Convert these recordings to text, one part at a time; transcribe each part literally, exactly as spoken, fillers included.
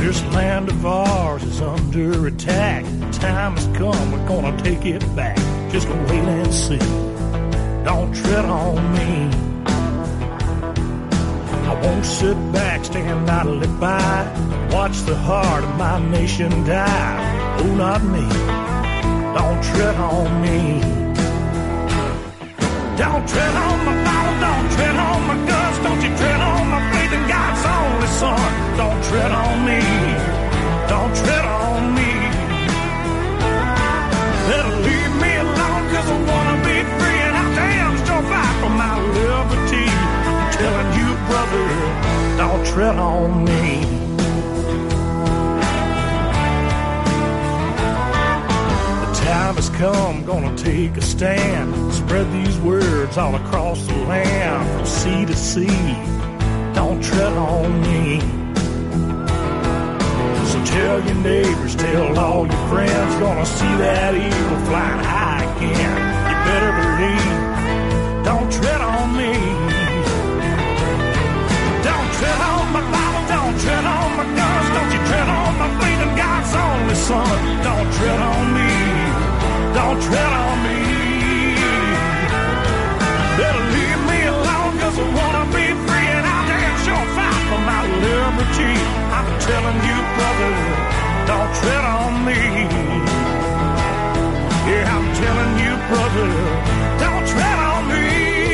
This land of ours is under attack. The time has come, we're gonna take it back. Just wait and see. Don't tread on me. I won't sit back, stand idly by, watch the heart of my nation die. Oh, not me. Don't tread on me. Don't tread on my Bible, don't tread on my guns, don't you tread on my faith in God's only Son. Don't tread on me, don't tread on me. Better leave me alone, cause I wanna be free, and I damn sure fight for my liberty. I'm telling you, brother, don't tread on me. Time has come, gonna take a stand. Spread these words all across the land, from sea to sea. Don't tread on me. So tell your neighbors, tell all your friends, gonna see that eagle flying high again. You better believe, don't tread on me. Don't tread on my Bible, don't tread on my guns, don't you tread on my faith in God's only Son. Don't tread on me. Don't tread on me. Better leave me alone, cause I wanna be free, and I'll damn sure fight for my liberty. I'm telling you, brother, don't tread on me. Yeah, I'm telling you, brother, don't tread on me.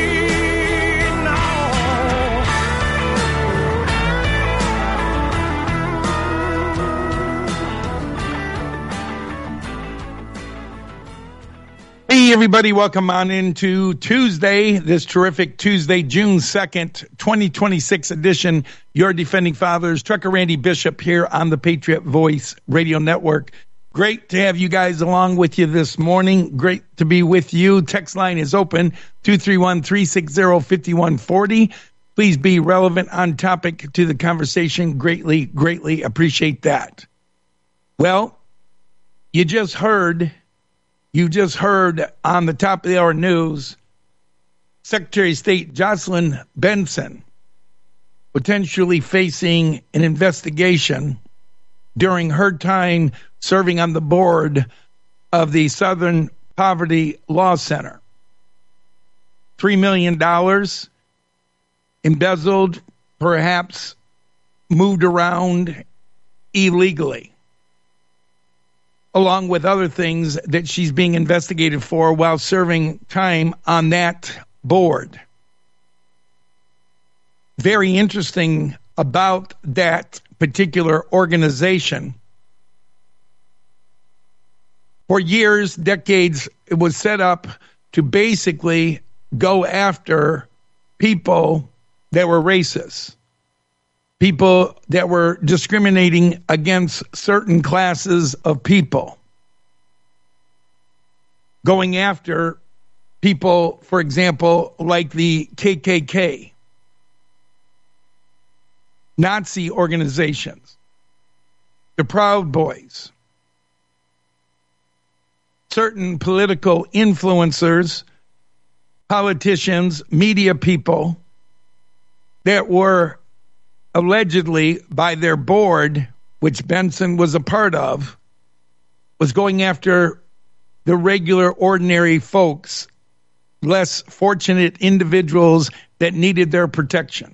Hey, everybody, welcome on into Tuesday, this terrific Tuesday, June second, twenty twenty-six edition. Your Defending Fathers, Trucker Randy Bishop here on the Patriot Voice Radio Network. Great to have you guys along with you this morning. Great to be with you. Text line is open, two three one, three six zero, five one four zero. Please be relevant on topic to the conversation. Greatly, greatly appreciate that. Well, you just heard... You just heard on the top of the hour news, Secretary of State Jocelyn Benson potentially facing an investigation during her time serving on the board of the Southern Poverty Law Center. Three million dollars embezzled, perhaps moved around illegally, along with other things that she's being investigated for while serving time on that board. Very interesting about that particular organization. For years, decades, it was set up to basically go after people that were racist, people that were discriminating against certain classes of people, going after people, for example, like the K K K, Nazi organizations, the Proud Boys, certain political influencers, politicians, media people that were allegedly by their board, which Benson was a part of, was going after the regular, ordinary folks, less fortunate individuals that needed their protection.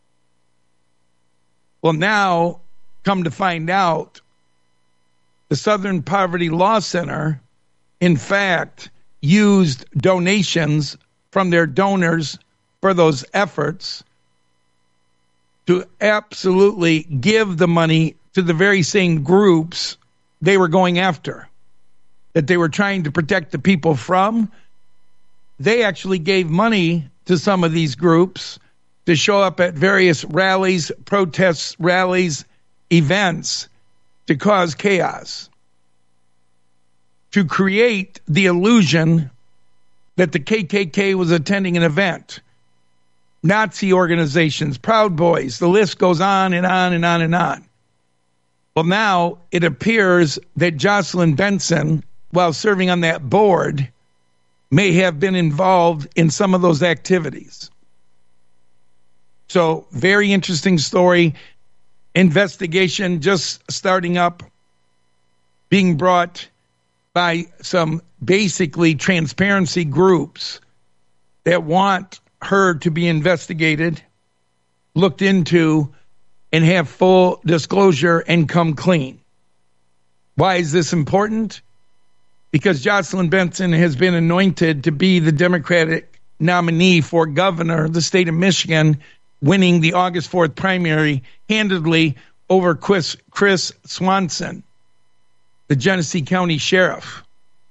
Well, now, come to find out, the Southern Poverty Law Center, in fact, used donations from their donors for those efforts to absolutely give the money to the very same groups they were going after, that they were trying to protect the people from. They actually gave money to some of these groups to show up at various rallies, protests, rallies, events to cause chaos, to create the illusion that the K K K was attending an event. Nazi organizations, Proud Boys, the list goes on and on and on and on. Well, now it appears that Jocelyn Benson, while serving on that board, may have been involved in some of those activities. So, very interesting story. investigation just starting up, being brought by some basically transparency groups that want her to be investigated, looked into, and have full disclosure and come clean. Why is this important? Because Jocelyn Benson has been anointed to be the Democratic nominee for governor of the state of Michigan, winning the August fourth primary handedly over Chris, Chris Swanson, the Genesee County Sheriff,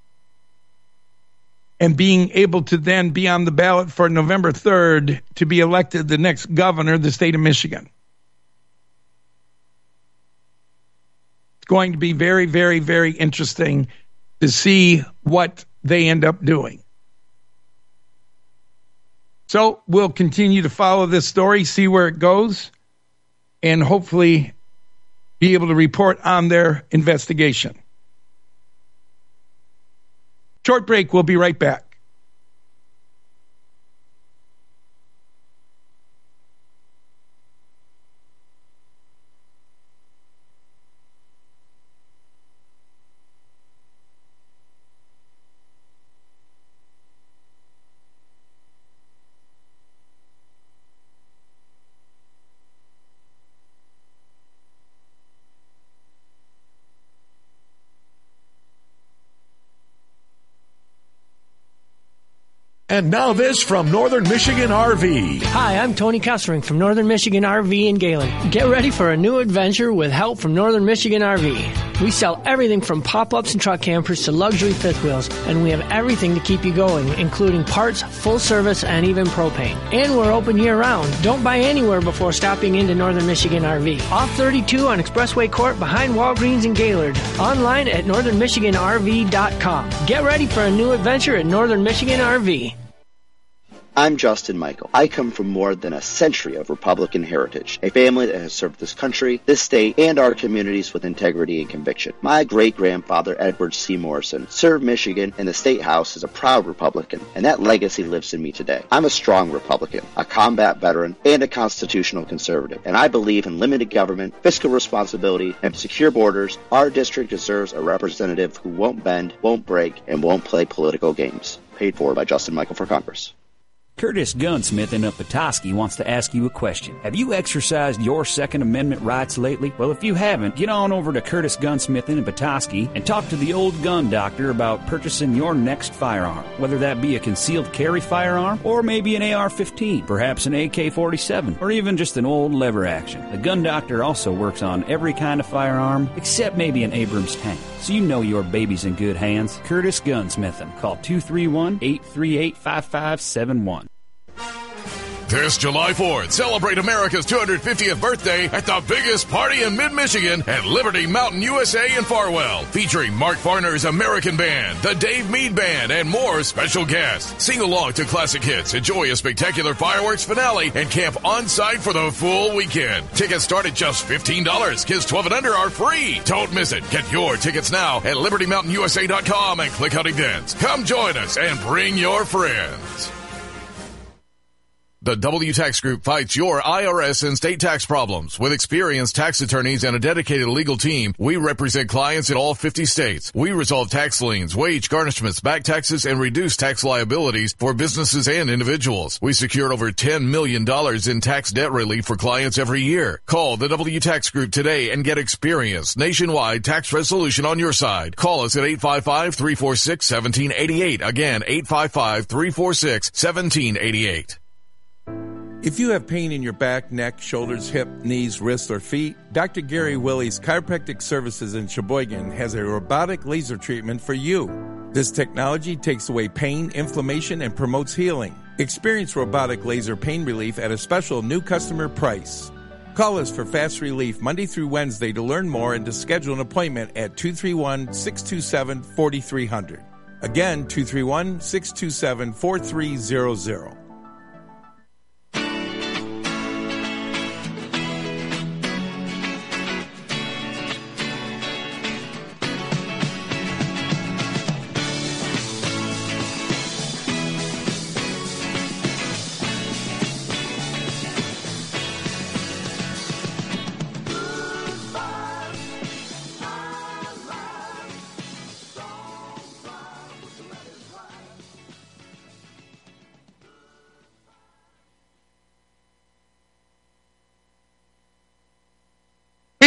and being able to then be on the ballot for November third to be elected the next governor of the state of Michigan. It's going to be very, very, very interesting to see what they end up doing. So we'll continue to follow this story, see where it goes, and hopefully be able to report on their investigation. Short break. We'll be right back. And now this from Northern Michigan R V. Hi, I'm Tony Kessering from Northern Michigan R V in Galen. Get ready for a new adventure with help from Northern Michigan R V. We sell everything from pop-ups and truck campers to luxury fifth wheels, and we have everything to keep you going, including parts, full service, and even propane. And we're open year-round. Don't buy anywhere before stopping into Northern Michigan R V. Off thirty-two on Expressway Court behind Walgreens in Gaylord. Online at northern michigan r v dot com. Get ready for a new adventure at Northern Michigan R V. I'm Justin Michael. I come from more than a century of Republican heritage, a family that has served this country, this state, and our communities with integrity and conviction. My great-grandfather, Edward C. Morrison, served Michigan in the State House as a proud Republican, and that legacy lives in me today. I'm a strong Republican, a combat veteran, and a constitutional conservative, and I believe in limited government, fiscal responsibility, and secure borders. Our district deserves a representative who won't bend, won't break, and won't play political games. Paid for by Justin Michael for Congress. Curtis Gunsmith in Petoskey wants to ask you a question. Have you exercised your Second Amendment rights lately? Well, if you haven't, get on over to Curtis Gunsmith in Petoskey and talk to the old gun doctor about purchasing your next firearm. Whether that be a concealed carry firearm or maybe an A R fifteen, perhaps an A K forty-seven, or even just an old lever action. The gun doctor also works on every kind of firearm except maybe an Abrams tank. So you know your baby's in good hands. Curtis Gunsmith. Call two three one, eight three eight, five five seven one. This July fourth, celebrate America's two hundred fiftieth birthday at the biggest party in mid-Michigan at Liberty Mountain U S A in Farwell, featuring Mark Farner's American Band, the Dave Mead Band, and more special guests. Sing along to classic hits, enjoy a spectacular fireworks finale, and camp on-site for the full weekend. Tickets start at just fifteen dollars. Kids twelve and under are free. Don't miss it. Get your tickets now at liberty mountain u s a dot com and click on events. Come join us and bring your friends. The W Tax Group fights your I R S and state tax problems. With experienced tax attorneys and a dedicated legal team, we represent clients in all fifty states. We resolve tax liens, wage garnishments, back taxes, and reduce tax liabilities for businesses and individuals. We secured over ten million dollars in tax debt relief for clients every year. Call the W Tax Group today and get experienced nationwide tax resolution on your side. Call us at eight five five, three four six, one seven eight eight. Again, eight five five, three four six, one seven eight eight. If you have pain in your back, neck, shoulders, hip, knees, wrists, or feet, Doctor Gary Willie's Chiropractic Services in Sheboygan has a robotic laser treatment for you. This technology takes away pain, inflammation, and promotes healing. Experience robotic laser pain relief at a special new customer price. Call us for fast relief Monday through Wednesday to learn more and to schedule an appointment at two three one, six two seven, four three zero zero. Again, two three one, six two seven, four three zero zero.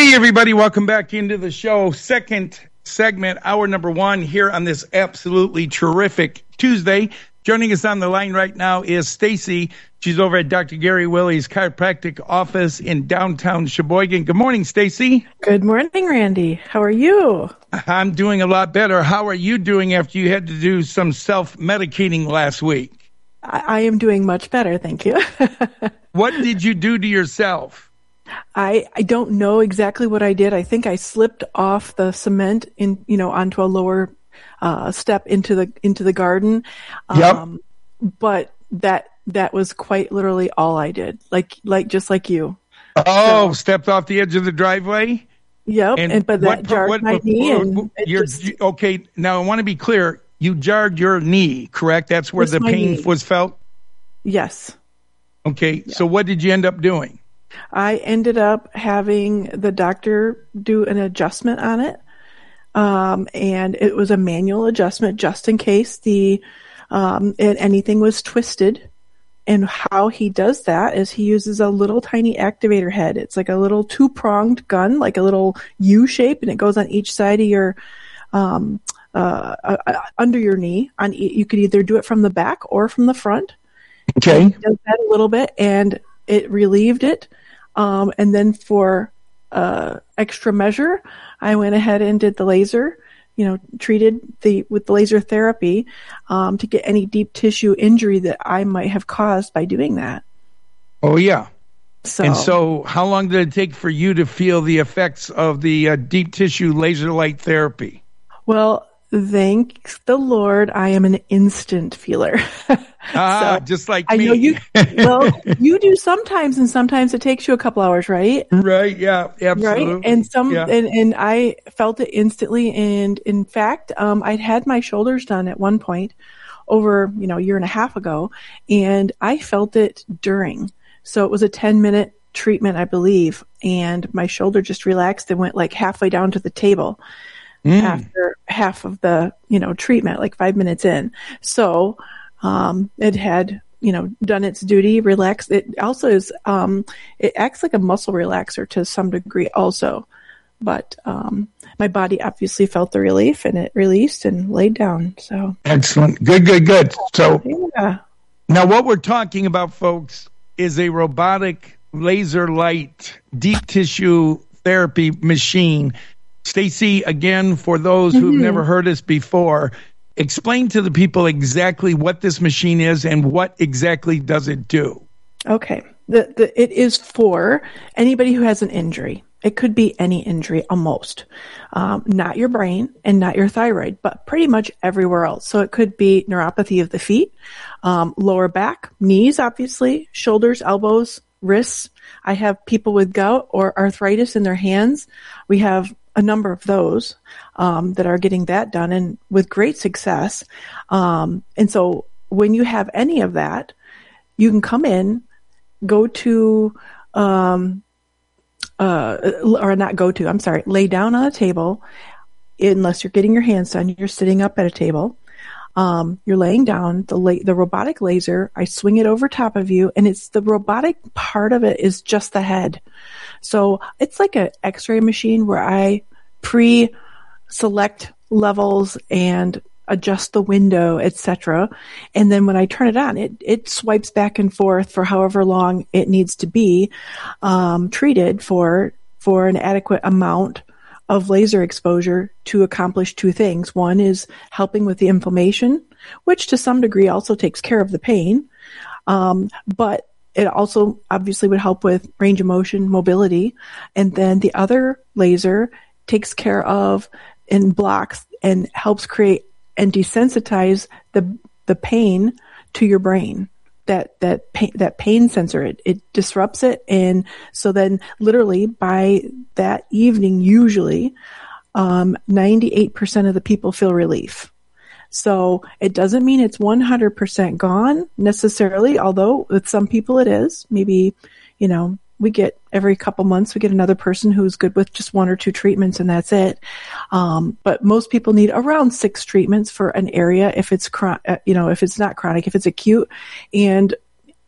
Hey, everybody. Welcome back into the show. Second segment, hour number one here on this absolutely terrific Tuesday. Joining us on the line right now is Stacy. She's over at Doctor Gary Willie's chiropractic office in downtown Sheboygan. Good morning, Stacy. Good morning, Randy. How are you? I'm doing a lot better. How are you doing after you had to do some self-medicating last week? I, I am doing much better, thank you. What did you do to yourself? I, I don't know exactly what I did. I think I slipped off the cement in, you know, onto a lower uh, step into the into the garden. Yep. Um, but that that was quite literally all I did. Like like just like you. Oh, so, stepped off the edge of the driveway? Yep. And, and but that what, jarred what, my what, knee. what, And you're, just, okay, now I want to be clear. You jarred your knee, correct? That's where Just the my pain knee. was felt? yes. Okay, Yeah. so what did you end up doing? I ended up having the doctor do an adjustment on it. Um, and it was a manual adjustment just in case the um, and anything was twisted. And how he does that is he uses a little tiny activator head. It's like a little two-pronged gun, like a little U shape, and it goes on each side of your um, uh, uh, under your knee. On e- you could either do it from the back or from the front. Okay. He does that a little bit, and it relieved it. Um, and then for uh, extra measure, I went ahead and did the laser, you know, treated the with the laser therapy um, to get any deep tissue injury that I might have caused by doing that. Oh, yeah. So, And so how long did it take for you to feel the effects of the uh, deep tissue laser light therapy? well, thank the Lord, I am an instant feeler. Ah, So, just like I me. know you. Well, you do sometimes, and sometimes it takes you a couple hours, right? Right, yeah, absolutely. Right. And some, yeah. and, and I felt it instantly. And in fact, um, I'd had my shoulders done at one point over, you know, a year and a half ago, and I felt it during. So it was a ten minute treatment, I believe. And my shoulder just relaxed and went like halfway down to the table Mm. after half of the, you know, treatment, like five minutes in. So, um, it had, you know, done its duty, relaxed. It also is, um, it acts like a muscle relaxer to some degree also. But, um, my body obviously felt the relief and it released and laid down. So, Excellent. Good, good, good. So yeah. now what we're talking about, folks, is a robotic laser light deep tissue therapy machine. Stacy, again, for those who've Mm-hmm. never heard us before, explain to the people exactly what this machine is and what exactly does it do. Okay. The, the, it is for anybody who has an injury. It could be any injury, almost. Um, not your brain and not your thyroid, but pretty much everywhere else. So it could be neuropathy of the feet, um, lower back, knees, obviously, shoulders, elbows, wrists. I have people with gout or arthritis in their hands. We have a number of those um, that are getting that done, and with great success. Um, and so when you have any of that, you can come in, go to, um, uh, or not go to, I'm sorry, lay down on a table, unless you're getting your hands done, you're sitting up at a table. Um, you're laying down, the la- the robotic laser, I swing it over top of you, and it's the robotic part of it is just the head. So it's like an x-ray machine where I pre-select levels and adjust the window, et cetera. And then when I turn it on, it, it swipes back and forth for however long it needs to be um, treated for for an adequate amount of laser exposure to accomplish two things. One is helping with the inflammation, which to some degree also takes care of the pain. Um, but it also obviously would help with range of motion, mobility. And then the other laser takes care of and blocks and helps create and desensitize the the pain to your brain. That that pain, that pain sensor, it, it disrupts it, and so then literally by that evening, usually um, ninety-eight percent of the people feel relief. So it doesn't mean it's one hundred percent gone necessarily, although with some people it is. Maybe, you know, we get every couple months, we get another person who's good with just one or two treatments and that's it. Um, but most people need around six treatments for an area if it's, chron- uh, you know, if it's not chronic, if it's acute. And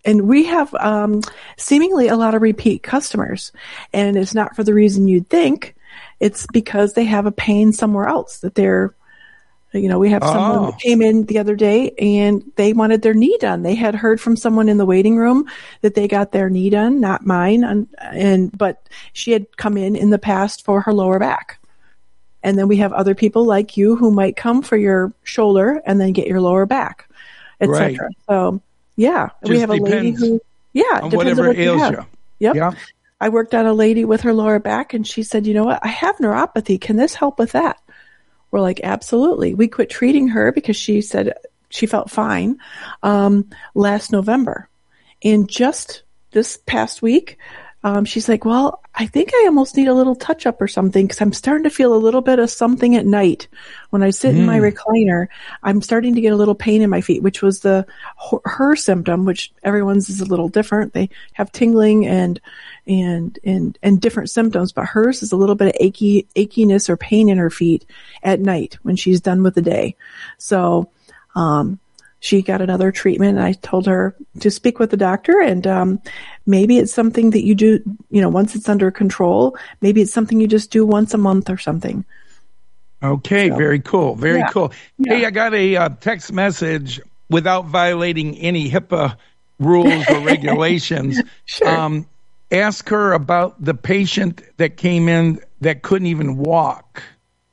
and we have um, seemingly a lot of repeat customers, and it's not for the reason you'd think. It's because they have a pain somewhere else that they're, you know, we have someone Oh. that came in the other day and they wanted their knee done. They had heard from someone in the waiting room that they got their knee done, not mine, and, and but she had come in in the past for her lower back. And then we have other people like you who might come for your shoulder and then get your lower back, et Right. cetera. So, yeah, we Just have a lady depends who, yeah, on depends whatever on what you ails have. you. Yep. Yeah. I worked on a lady with her lower back, and she said, you know what, I have neuropathy. Can this help with that? We're like, absolutely. We quit treating her because she said she felt fine um, last November. And just this past week, um, she's like, well, I think I almost need a little touch up or something because I'm starting to feel a little bit of something at night. When I sit in my recliner, I'm starting to get a little pain in my feet, which was the her symptom, which everyone's is a little different. They have tingling and and and and different symptoms, but hers is a little bit of achy achiness or pain in her feet at night when she's done with the day. So um she got another treatment, and I told her to speak with the doctor, and um, maybe it's something that you do, you know, once it's under control, maybe it's something you just do once a month or something. Okay, So, very cool. Very yeah. cool. Yeah. Hey, I got a uh, text message without violating any HIPAA rules or regulations. Sure. Um, ask her about the patient that came in that couldn't even walk.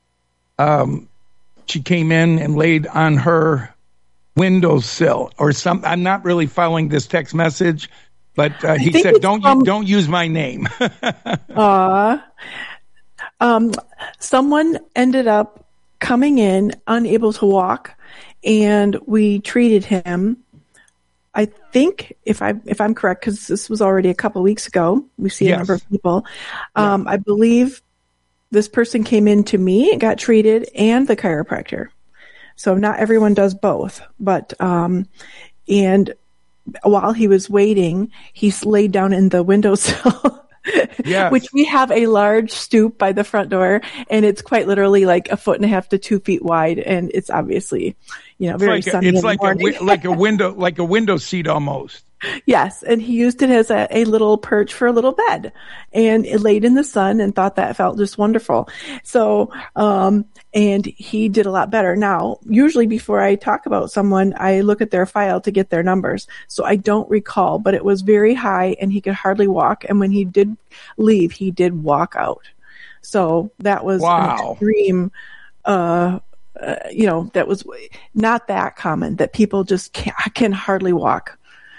Um, she came in and laid on her windowsill or some. I'm not really following this text message, but uh, he think said, it's "Don't from- you, don't use my name." Uh, um, someone ended up coming in unable to walk, and we treated him. I think if I if I'm correct, because this was already a couple weeks ago, we see Yes. a number of people. Um, I believe this person came in to me and got treated, and the chiropractor. So not everyone does both, but um, and while he was waiting, he laid down in the windowsill. Yes. Which we have a large stoop by the front door, and it's quite literally like a foot and a half to two feet wide, and it's obviously, you know, very it's like sunny a, in it's the like a morning. wi- like a window like a window seat almost. Yes, and he used it as a, a little perch for a little bed, and it laid in the sun and thought that felt just wonderful. So, um, and he did a lot better. Now, usually before I talk about someone, I look at their file to get their numbers. So I don't recall, but it was very high and he could hardly walk. And when he did leave, he did walk out. So that was Wow. an extreme, uh, uh, you know, that was not that common that people just can, can hardly walk.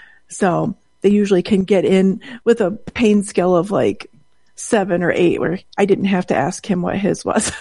So they usually can get in with a pain scale of like seven or eight, where I didn't have to ask him what his was.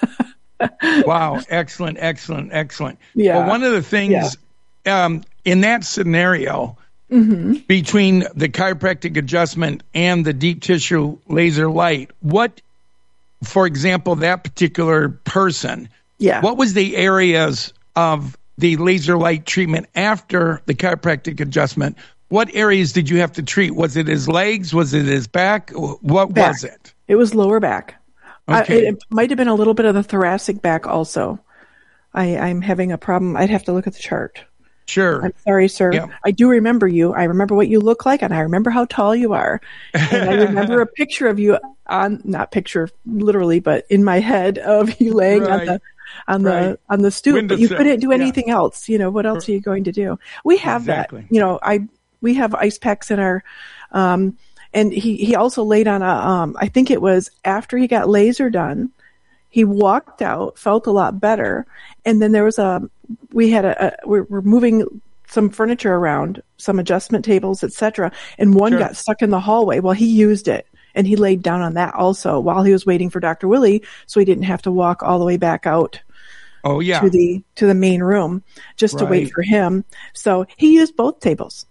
Wow. Excellent. Excellent. Excellent. Yeah. Well, one of the things um, in that scenario between the chiropractic adjustment and the deep tissue laser light, what, for example, that particular person, Yeah. what was the areas of the laser light treatment after the chiropractic adjustment? What areas did you have to treat? Was it his legs? Was it his back? What Back. was it? It was lower back. I- Okay. it, it might have been a little bit of the thoracic back also. I, I'm having a problem. I'd have to look at the chart. Sure. I'm sorry, sir. Yeah. I do remember you. I remember what you look like, and I remember how tall you are. And I remember a picture of you on, not picture literally, but in my head of you laying Right. on the on the Right. on the stoop. But you Windowsill. couldn't do Yeah. anything else. You know, what else are you going to do? We have Exactly. that. You know, I we have ice packs in our um and he he also laid on a um I think it was after he got laser done. He walked out, felt a lot better, and then there was a, we had a, a we're, we're moving some furniture around, some adjustment tables, et cetera, and one Sure. got stuck in the hallway. Well, he used it, and he laid down on that also while he was waiting for Doctor Willie, so he didn't have to walk all the way back out Oh, yeah. to the to the main room just to wait Right. for him. So he used both tables.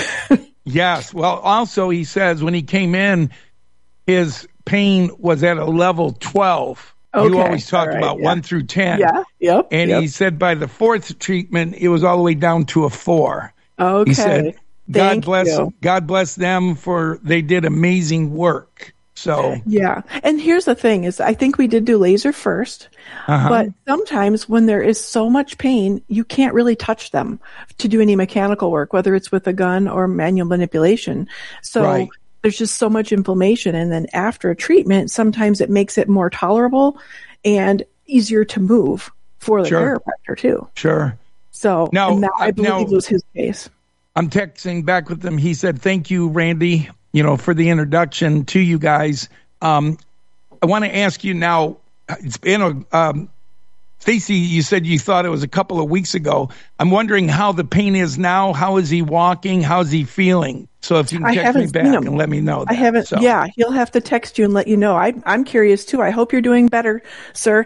Yes. Well, also, he says when he came in, his pain was at a level twelve. You Okay. always talk All right. about Yeah. one through ten. Yeah. Yep. And yep. he said by the fourth treatment, it was all the way down to a four. Okay. He said, God Thank bless you. God bless them for they did amazing work. So yeah. And here's the thing is I think we did do laser first, uh-huh. but sometimes when there is so much pain, you can't really touch them to do any mechanical work, whether it's with a gun or manual manipulation. So right. there's just so much inflammation. And then after a treatment, sometimes it makes it more tolerable and easier to move for the sure. chiropractor too. Sure. So now, and that, I believe now, it was his case. I'm texting back with him. He said, thank you, Randy, you know, for the introduction to you guys. Um, I want to ask you now, it's been a, um, Stacy, you said you thought it was a couple of weeks ago. I'm wondering how the pain is now. How is he walking? How's he feeling? So if you can text me back and let me know that. I haven't, so. yeah, he'll have to text you and let you know. I, I'm curious too. I hope you're doing better, sir.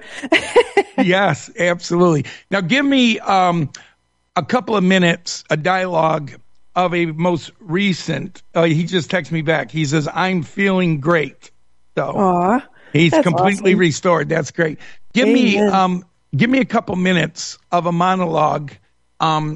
Yes, absolutely. Now give me um, a couple of minutes, a dialogue of a most recent, uh, he just texted me back. He says, I'm feeling great. So Aww, he's completely awesome. restored. That's great. Give Amen. me, um, give me a couple minutes of a monologue um,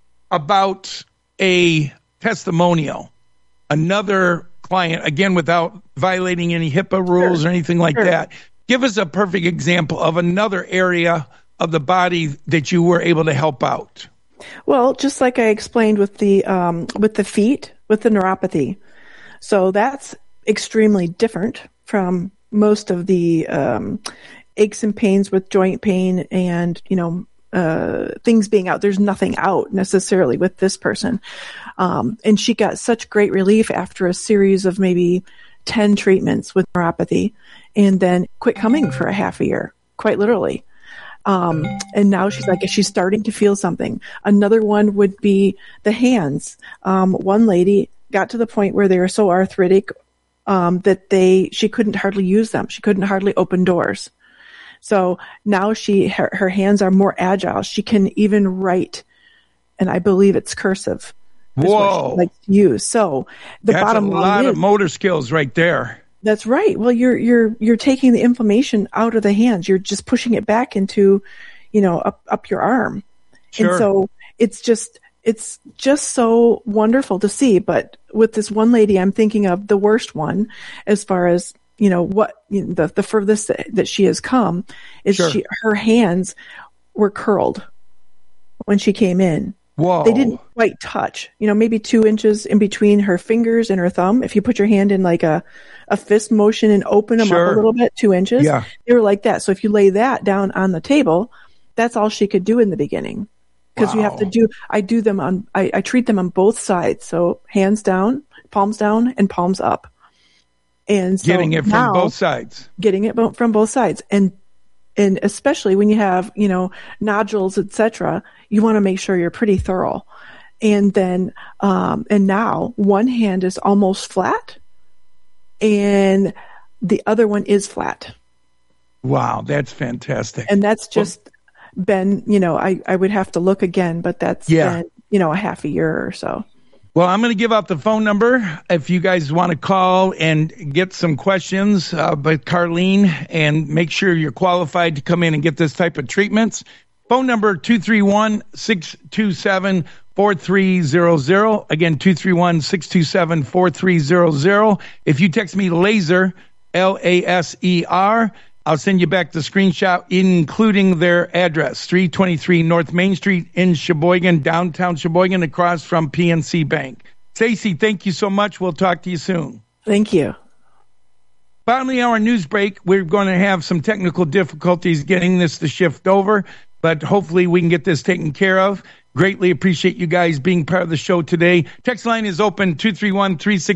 about a testimonial. Another client, again, without violating any HIPAA rules sure. or anything like sure. that. Give us a perfect example of another area of the body that you were able to help out. Well, just like I explained with the um, with the feet, with the neuropathy. So that's extremely different from most of the um, aches and pains with joint pain and, you know, uh, things being out. There's nothing out necessarily with this person. Um, and she got such great relief after a series of maybe ten treatments with neuropathy and then quit coming for a half a year, quite literally. Um, and now she's like, she's starting to feel something. Another one would be the hands. Um, one lady got to the point where they were so arthritic, um, that they, she couldn't hardly use them. She couldn't hardly open doors. So now she, her, her hands are more agile. She can even write, and I believe it's cursive. Whoa. She likes to use. So the That's bottom a line lot is, of motor skills right there. That's right. Well, you're you're you're taking the inflammation out of the hands. You're just pushing it back into, you know, up up your arm. Sure. And so it's just it's just so wonderful to see. But with this one lady, I'm thinking of the worst one, as far as you know what you know, the the furthest that, that she has come is sure. she her hands were curled when she came in. Whoa. They didn't quite touch, you know, maybe two inches in between her fingers and her thumb. If you put your hand in like a, a fist motion and open them sure. up a little bit, two inches, yeah. they were like that. So if you lay that down on the table, that's all she could do in the beginning. Because wow. you have to do, I do them on, I, I treat them on both sides. So hands down, palms down, and palms up. And so getting it from now, both sides. Getting it from both sides. And And especially when you have, you know, nodules, et cetera, you want to make sure you're pretty thorough. And then, um, and now one hand is almost flat and the other one is flat. Wow, that's fantastic. And that's just well, been, you know, I, I would have to look again, but that's yeah. been, you know, a half a year or so. Well, I'm going to give out the phone number if you guys want to call and get some questions uh, by Carlene and make sure you're qualified to come in and get this type of treatments. Phone number two three one, six two seven, four three zero zero. Again, two three one, six two seven, four three zero zero. If you text me LASER, L A S E R, I'll send you back the screenshot, including their address, three twenty-three North Main Street in Sheboygan, downtown Sheboygan, across from P N C Bank. Stacy, thank you so much. We'll talk to you soon. Thank you. Finally, our news break. We're going to have some technical difficulties getting this to shift over, but hopefully we can get this taken care of. Greatly appreciate you guys being part of the show today. Text line is open, two three one, three six